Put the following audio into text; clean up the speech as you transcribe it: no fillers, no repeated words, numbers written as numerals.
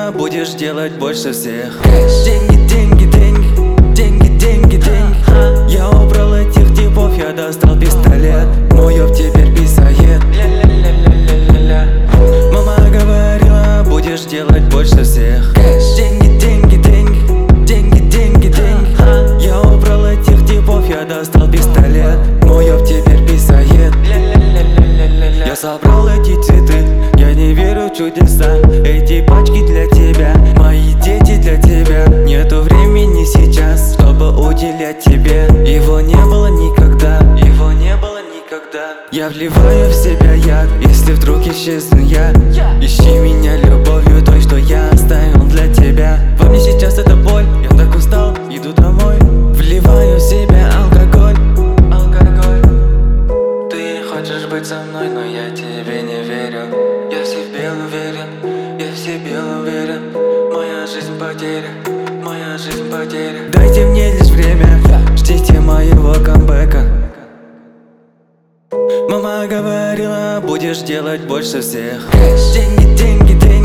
говорила, будешь делать больше всех. Деньги, деньги, деньги, деньги, деньги, деньги. Я убрал этих типов, я достал пистолет. Мой оп теперь писает. Мама говорила, будешь делать больше всех. Деньги, деньги, деньги, деньги, деньги, деньги. Я убрал этих типов, я достал пистолет. Мой оп теперь писает. Я собрал эти цветы, я не верю в чудеса. Эти пачки для тебя, мои дети для тебя. Нету времени сейчас, чтобы уделять тебе. Его не было никогда, его не было никогда. Я вливаю в себя яд, если вдруг исчезну я. Ищи меня любовью той, что я оставил для тебя. Во мне сейчас это боль, я так устал, иду домой. Вливаю в себя алкоголь, алкоголь. Ты хочешь быть со мной, но я тебе не верю. Я в себе уверен, я в себе уверен. Моя жизнь потеря, моя жизнь потеря. Дайте мне лишь время, ждите моего камбэка. Мама говорила, будешь делать больше всех. Деньги, деньги, деньги.